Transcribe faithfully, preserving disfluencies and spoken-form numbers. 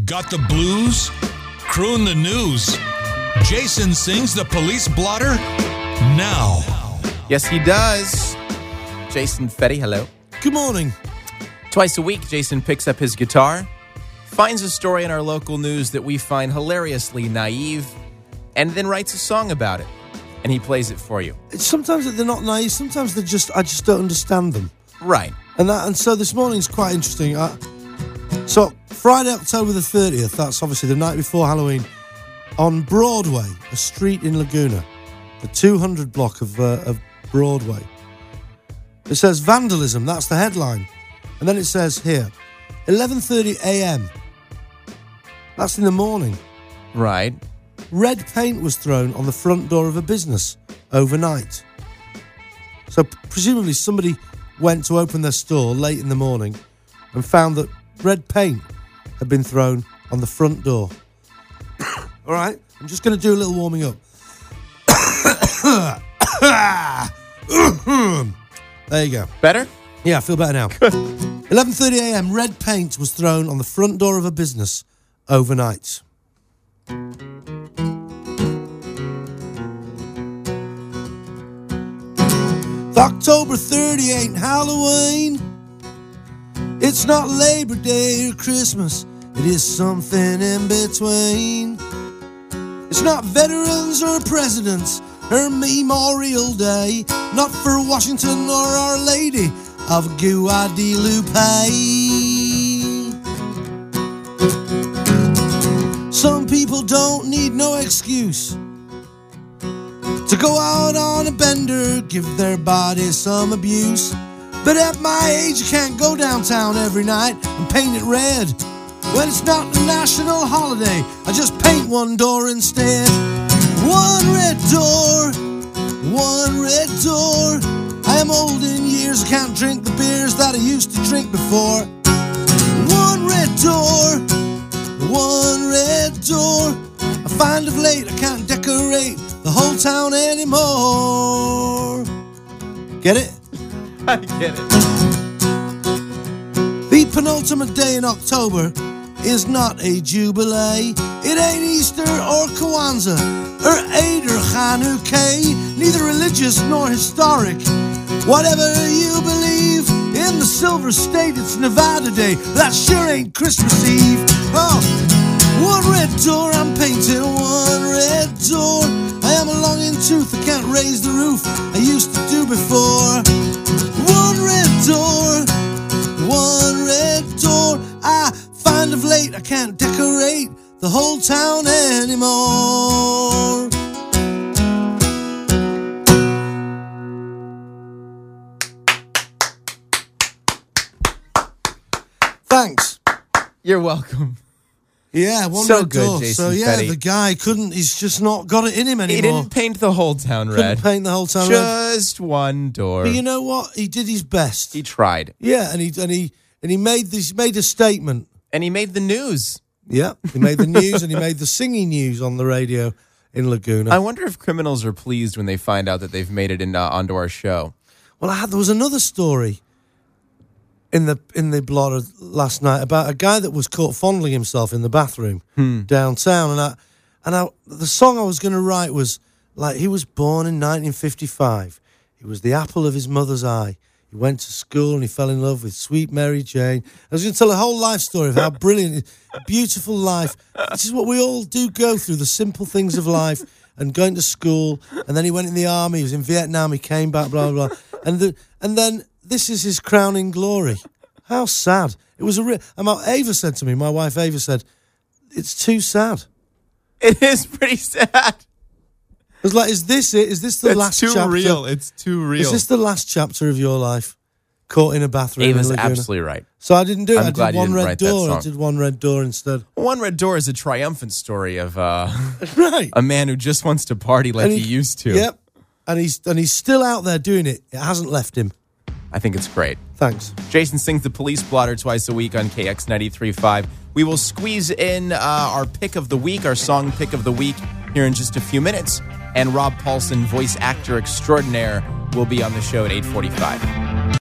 Got the blues? Croon the news. Jason sings the police blotter now. Yes, he does. Jason Fetty, hello. Good morning. Twice a week, Jason picks up his guitar, finds a story in our local news that we find hilariously naive, and then writes a song about it. And he plays it for you. Sometimes they're not naive. Sometimes they're just, I just don't understand them. Right. And that, and so this morning's quite interesting. I, so Friday, October the thirtieth, that's obviously the night before Halloween, on Broadway, a street in Laguna, the two hundred block of, uh, of Broadway. It says vandalism, that's the headline. And then it says here, eleven thirty a.m. That's in the morning. Right. Red paint was thrown on the front door of a business overnight. So presumably somebody went to open their store late in the morning and found that red paint had been thrown on the front door. All right, I'm just going to do a little warming up. There you go. Better? Yeah, I feel better now. eleven thirty a.m. Red paint was thrown on the front door of a business overnight. October thirtieth ain't Halloween. It's not Labor Day or Christmas. It is something in between. It's not veterans or presidents or Memorial Day. Not for Washington or Our Lady of Guadalupe. Some people don't need no excuse to go out on a bender, give their body some abuse. But at my age, you can't go downtown every night and paint it red. When it's not a national holiday, I just paint one door instead. One red door, one red door. I am old in years, I can't drink the beers that I used to drink before. One red door, one red door. I find of late I can't decorate the whole town anymore. Get it? I get it. The penultimate day in October is not a jubilee. It ain't Easter or Kwanzaa or Eid or Hanukkah, neither religious nor historic. Whatever you believe, in the Silver State it's Nevada Day. That sure ain't Christmas Eve. Oh, one red door, I'm painting one red door. I am a long in tooth, I can't raise the roof I used to do before. One red door, one red door. I find of late I can't decorate the whole town anymore. Thanks. You're welcome. Yeah, one so red good, door. Jason So yeah, Fetty. the guy couldn't. He's just not got it in him anymore. He didn't paint the whole town red. Couldn't paint the whole town red. Just one door. But you know what? He did his best. He tried. Yeah, and he and he and he made this made a statement. And he made the news. Yeah, he made the news and he made the singing news on the radio in Laguna. I wonder if criminals are pleased when they find out that they've made it in, uh, onto our show. Well, I had there was another story in the in the blotter last night about a guy that was caught fondling himself in the bathroom Hmm. downtown, and I and I the song I was going to write was like, he was born in nineteen fifty-five. He was the apple of his mother's eye. He went to school and he fell in love with sweet Mary Jane. I was going to tell a whole life story of how brilliant, beautiful life. This is what we all do go through, the simple things of life, and going to school. And then he went in the army. He was in Vietnam. He came back, blah, blah, blah. And, the, and then this is his crowning glory. How sad. It was a real... And my, Ava said to me, my wife Ava said, it's too sad. It is pretty sad. I was like, is this it? Is this the it's last too chapter? real. It's too real. Is this the last chapter of your life? Caught in a bathroom Ava's in Laguna? absolutely right. So I didn't do it. I'm I glad did you one didn't red write that door. I song. did one red door instead. One Red Door is a triumphant story of uh, Right. a man who just wants to party like And he, used to. Yep. And he's and he's still out there doing it. It hasn't left him. I think it's great. Thanks. Jason sings the police blotter twice a week on K X ninety-three point five. We will squeeze in uh, our pick of the week, our song pick of the week, here in just a few minutes. And Rob Paulson, voice actor extraordinaire, will be on the show at eight forty-five.